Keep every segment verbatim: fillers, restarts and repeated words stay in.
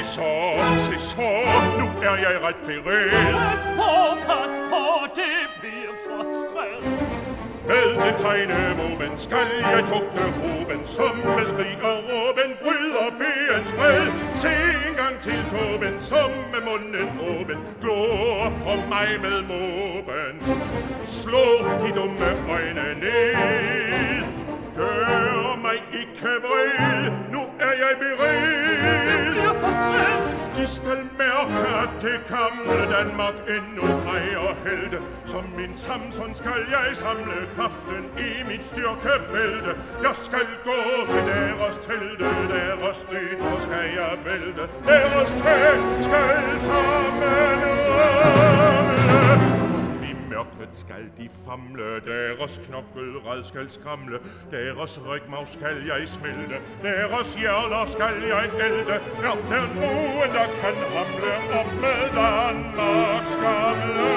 så, se så, nu er jeg ret beredt. Pas på, pas på, det bliver fortræd. Med den tegnemåben skal jeg tugte hoben, som med skrig og råben bryder bens red. Se en gang til tåben, som med munden åben, glor på mig med måben. Slå de dumme øjne ned, gør mig ikke vred, nu er jeg beredt. Det bliver fortræd. De skal mærke, at det gamle Danmark endnu ejer helte. Som min Samson skal jeg samle kraften i mit styrkebælte. Jeg skal gå til deres telte, deres støtter skal jeg vælte. Deres tag skal sammen ramle. I mørket skal de famle, deres knokkelrad skal skramle, deres rygmarv skal jeg smelte, deres hjerler skal jeg ælte. Er der nogen, der kan hamle op med Danmarks gamle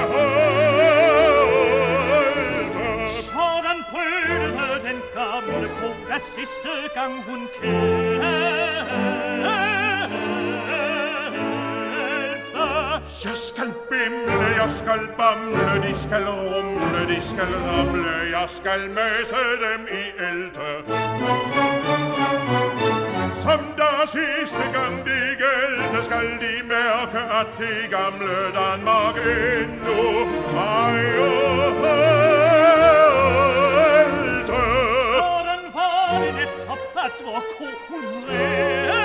helte? Sådan brødte den gamle kro, da sidste gang hun kælte. Jeg skal bimle, jeg skal bamle, de skal rumle, de skal ramle, jeg skal møse dem i ælte. Som der sidste gang de gælte, skal de mærke, at det gamle Danmark endnu ejer helte. Sådan var det netop, at vor ko hun vred.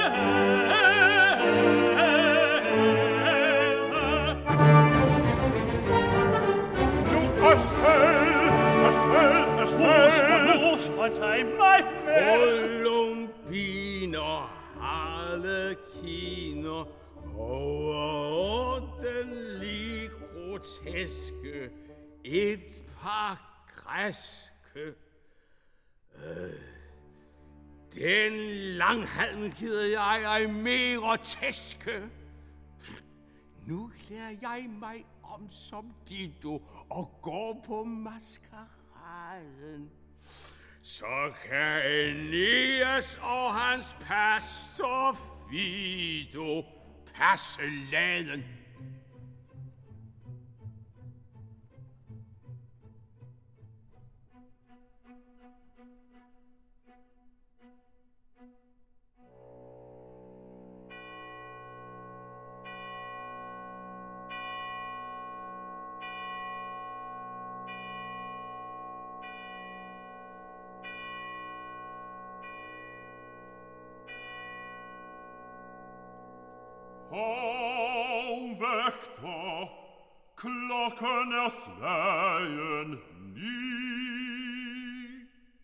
Afsted, afsted, afsted. Morspartej, mig med. Columbiner, harlekiner, overordentlig groteske, et par græske. Øh, den langhalm gider jeg ej mere tæske. Nu klæder jeg mig om som Dido og går på maskeraden. Så kan Elias og hans pastor Fido passe laden. Hov, vægter, klokken er slagen ni.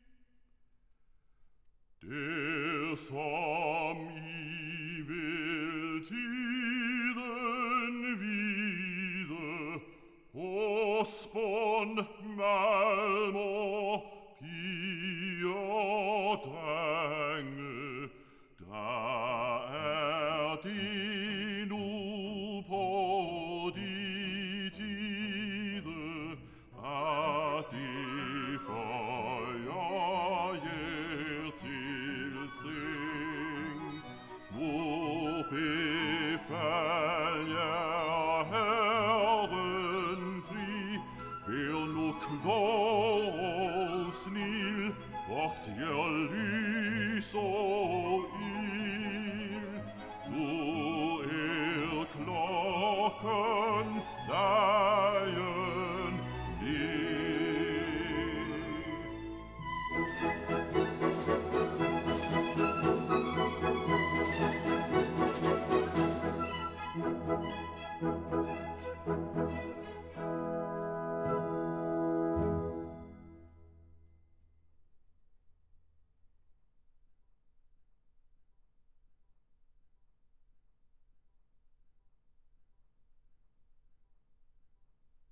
Det som I vil tiden vide, hos bund, malmer, piger og drenge, der er de nu på de tide, at de føjer jer til seng. Nu befal jer Herren fri, vær nu klog og snil, vogt jer lys og ild.